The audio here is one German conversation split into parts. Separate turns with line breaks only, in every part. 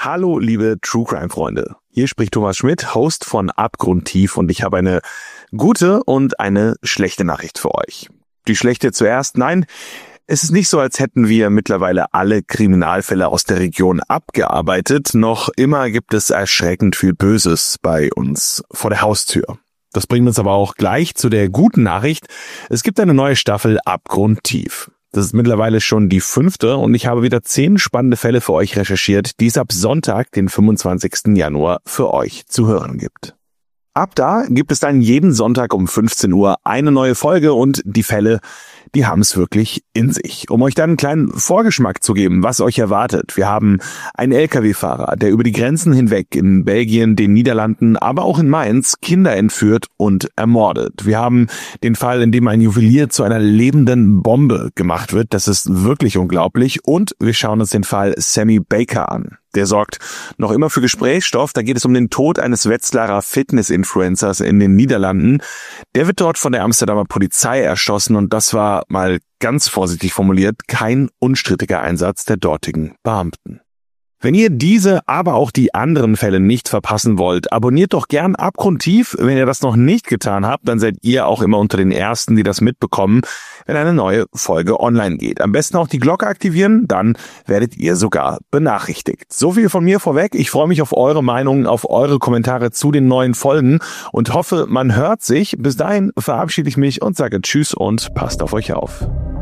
Hallo, liebe True Crime Freunde. Hier spricht Thomas Schmidt, Host von Abgrundtief, und ich habe eine gute und eine schlechte Nachricht für euch. Die schlechte zuerst: Nein, es ist nicht so, als hätten wir mittlerweile alle Kriminalfälle aus der Region abgearbeitet. Noch immer gibt es erschreckend viel Böses bei uns vor der Haustür. Das bringt uns aber auch gleich zu der guten Nachricht. Es gibt eine neue Staffel Abgrundtief. Das ist mittlerweile schon die 5. und ich habe wieder 10 spannende Fälle für euch recherchiert, die es ab Sonntag, den 25. Januar, für euch zu hören gibt. Ab da gibt es dann jeden Sonntag um 15 Uhr eine neue Folge, und die Fälle, die haben es wirklich in sich. Um euch dann einen kleinen Vorgeschmack zu geben, was euch erwartet: Wir haben einen Lkw-Fahrer, der über die Grenzen hinweg in Belgien, den Niederlanden, aber auch in Mainz Kinder entführt und ermordet. Wir haben den Fall, in dem ein Juwelier zu einer lebenden Bombe gemacht wird. Das ist wirklich unglaublich. Und wir schauen uns den Fall Sammy Baker an. Der sorgt noch immer für Gesprächsstoff. Da geht es um den Tod eines Wetzlarer Fitness-Influencers in den Niederlanden. Der wird dort von der Amsterdamer Polizei erschossen, und das war, mal ganz vorsichtig formuliert, kein unstrittiger Einsatz der dortigen Beamten. Wenn ihr diese, aber auch die anderen Fälle nicht verpassen wollt, abonniert doch gern Abgrundtief. Wenn ihr das noch nicht getan habt, dann seid ihr auch immer unter den Ersten, die das mitbekommen, wenn eine neue Folge online geht. Am besten auch die Glocke aktivieren, dann werdet ihr sogar benachrichtigt. So viel von mir vorweg. Ich freue mich auf eure Meinungen, auf eure Kommentare zu den neuen Folgen und hoffe, man hört sich. Bis dahin verabschiede ich mich und sage Tschüss und passt auf euch auf.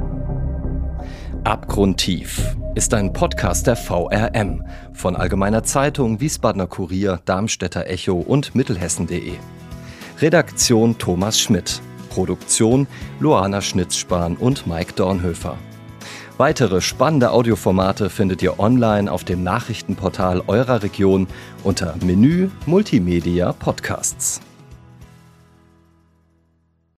Abgrundtief ist ein Podcast der VRM von Allgemeiner Zeitung, Wiesbadener Kurier, Darmstädter Echo und Mittelhessen.de. Redaktion Thomas Schmidt. Produktion Luana Schnitzspahn und Mike Dornhöfer. Weitere spannende Audioformate findet ihr online auf dem Nachrichtenportal eurer Region unter Menü Multimedia Podcasts.